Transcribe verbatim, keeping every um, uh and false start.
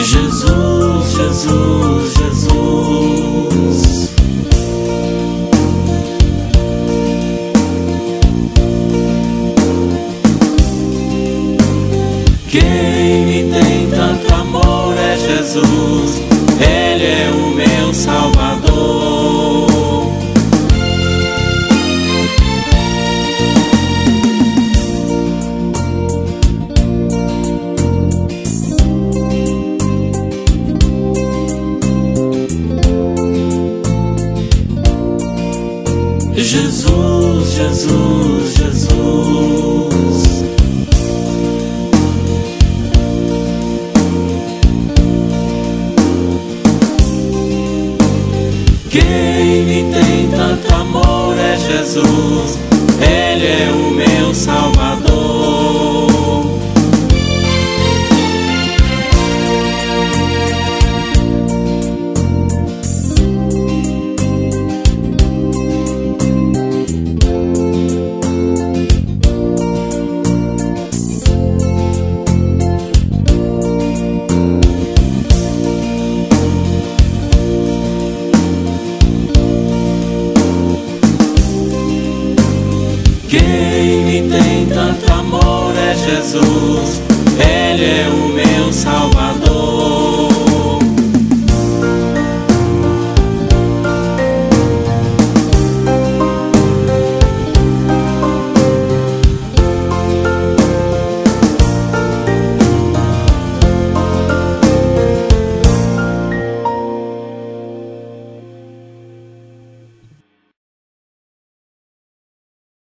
Jesus, Jesus, Jesus. Quem me tem tanto amor é Jesus, Ele é o meu Salvador. Jesus, Jesus, Jesus. Quem me tem tanto amor é Jesus, Ele é o meu Salvador.